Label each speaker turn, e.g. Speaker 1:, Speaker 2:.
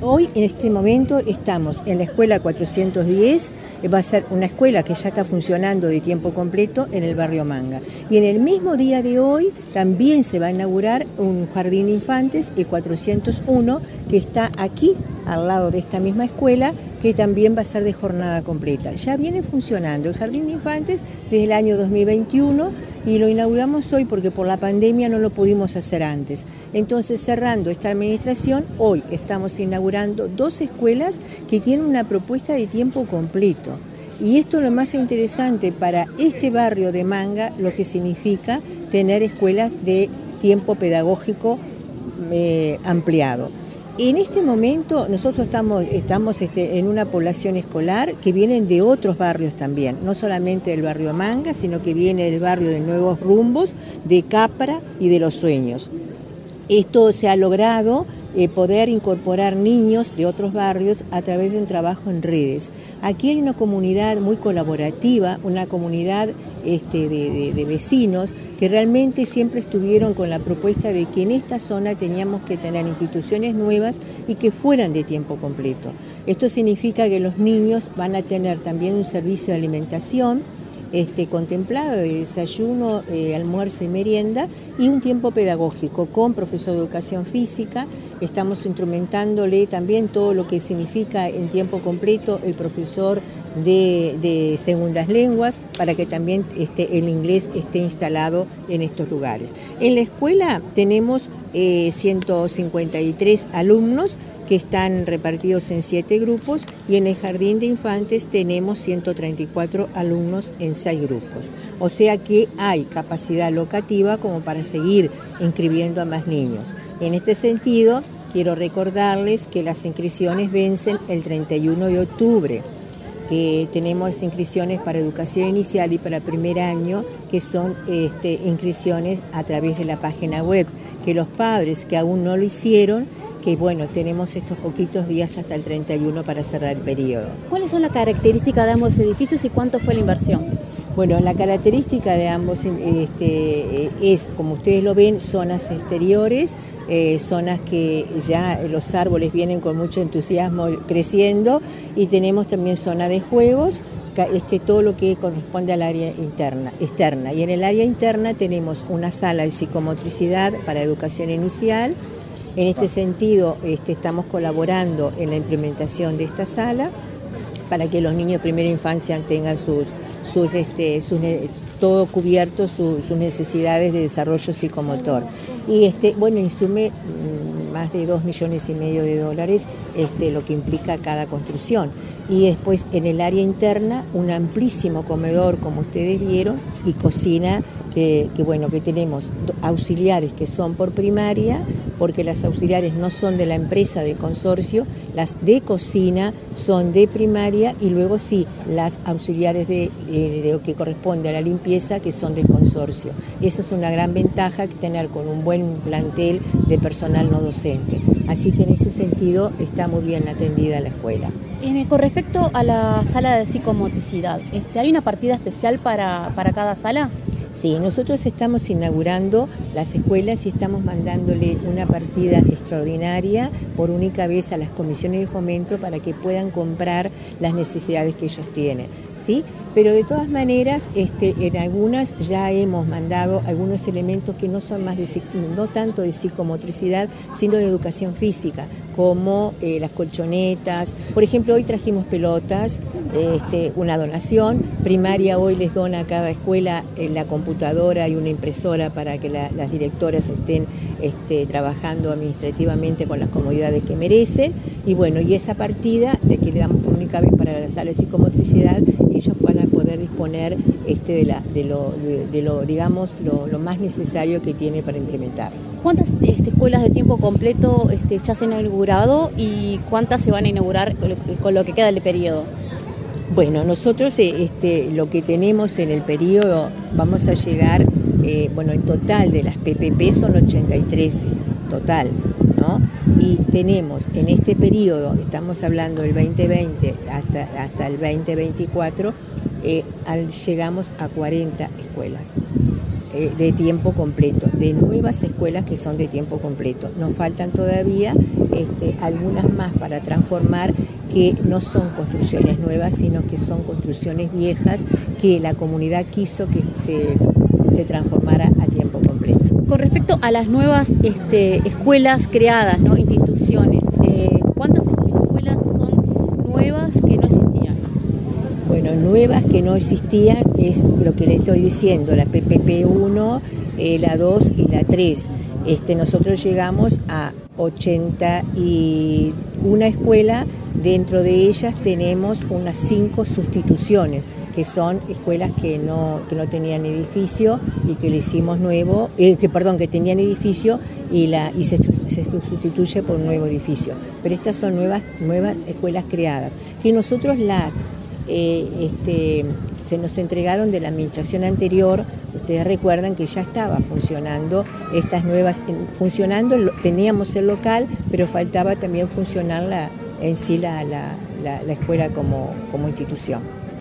Speaker 1: Hoy, en este momento, estamos en la escuela 410, va a ser una escuela que ya está funcionando de tiempo completo en el barrio Manga. Y en el mismo día de hoy también se va a inaugurar un jardín de infantes, el 401, que está aquí, al lado de esta misma escuela, que también va a ser de jornada completa. Ya viene funcionando el jardín de infantes desde el año 2021 y lo inauguramos hoy porque por la pandemia no lo pudimos hacer antes. Entonces, cerrando esta administración, hoy estamos inaugurando 2 escuelas que tienen una propuesta de tiempo completo. Y esto es lo más interesante para este barrio de Manga, lo que significa tener escuelas de tiempo pedagógico ampliado. En este momento nosotros estamos en una población escolar que vienen de otros barrios también, no solamente del barrio Manga, sino que viene del barrio de Nuevos Rumbos, de Capra y de Los Sueños. Esto se ha logrado poder incorporar niños de otros barrios a través de un trabajo en redes. Aquí hay una comunidad muy colaborativa, una comunidad de vecinos que realmente siempre estuvieron con la propuesta de que en esta zona teníamos que tener instituciones nuevas y que fueran de tiempo completo. Esto significa que los niños van a tener también un servicio de alimentación contemplado de desayuno, almuerzo y merienda y un tiempo pedagógico con profesor de educación física. Estamos instrumentándole también todo lo que significa en tiempo completo el profesor de segundas lenguas para que también el inglés esté instalado en estos lugares. En la escuela tenemos 153 alumnos que están repartidos en 7 grupos y en el jardín de infantes tenemos 134 alumnos en 6 grupos. O sea que hay capacidad locativa como para seguir inscribiendo a más niños. En este sentido, quiero recordarles que las inscripciones vencen el 31 de octubre. Que tenemos inscripciones para educación inicial y para primer año, que son inscripciones a través de la página web, que los padres que aún no lo hicieron, que bueno, tenemos estos poquitos días hasta el 31 para cerrar el periodo.
Speaker 2: ¿Cuáles son las características de ambos edificios y cuánto fue la inversión?
Speaker 1: Bueno, la característica de ambos es, como ustedes lo ven, zonas exteriores, zonas que ya los árboles vienen con mucho entusiasmo creciendo y tenemos también zona de juegos, todo lo que corresponde al área externa. Y en el área interna tenemos una sala de psicomotricidad para educación inicial. En este sentido, estamos colaborando en la implementación de esta sala para que los niños de primera infancia tengan todo cubierto, sus necesidades de desarrollo psicomotor. Y insume más de $2,5 millones lo que implica cada construcción. Y después en el área interna un amplísimo comedor, como ustedes vieron, y cocina que tenemos auxiliares que son por primaria, porque las auxiliares no son de la empresa de consorcio, las de cocina son de primaria y luego sí, las auxiliares de lo que corresponde a la limpieza que son de consorcio. Eso es una gran ventaja tener con un buen plantel de personal no docente. Así que en ese sentido está muy bien atendida la escuela.
Speaker 2: Con respecto a la sala de psicomotricidad, ¿hay una partida especial para cada sala?
Speaker 1: Sí, nosotros estamos inaugurando las escuelas y estamos mandándole una partida extraordinaria por única vez a las comisiones de fomento para que puedan comprar las necesidades que ellos tienen, ¿sí? Pero de todas maneras, en algunas ya hemos mandado algunos elementos que no son no tanto de psicomotricidad, sino de educación física, como las colchonetas. Por ejemplo, hoy trajimos pelotas, una donación. Primaria hoy les dona a cada escuela la computadora y una impresora para que las directoras estén trabajando administrativamente con las comodidades que merecen. Y bueno, y esa partida que le damos por única vez para la sala de psicomotricidad, ellos van a poder disponer de lo más necesario que tiene para implementar.
Speaker 2: ¿Cuántas escuelas de tiempo completo ya se han inaugurado y cuántas se van a inaugurar con lo que queda del periodo?
Speaker 1: Bueno, nosotros lo que tenemos en el periodo, vamos a llegar, en total de las PPP son 83, total, ¿no? Y tenemos en este periodo, estamos hablando del 2020 hasta el 2024, llegamos a 40 escuelas. de tiempo completo, de nuevas escuelas que son de tiempo completo. Nos faltan todavía algunas más para transformar, que no son construcciones nuevas, sino que son construcciones viejas que la comunidad quiso que se transformara a tiempo completo.
Speaker 2: Con respecto a las nuevas escuelas creadas, ¿no? Instituciones, ¿cuántas escuelas son nuevas que no existían?
Speaker 1: Bueno, nuevas que no existían es lo que le estoy diciendo, la PPP 1, la 2 y la 3. Nosotros llegamos a 81 escuelas, dentro de ellas tenemos unas 5 sustituciones, que son escuelas que no tenían edificio y que le hicimos nuevo, que tenían edificio y se sustituye por un nuevo edificio. Pero estas son nuevas escuelas creadas, que nosotros se nos entregaron de la administración anterior. Ustedes recuerdan que ya estaba funcionando estas nuevas, teníamos el local, pero faltaba también funcionar en sí la escuela como institución.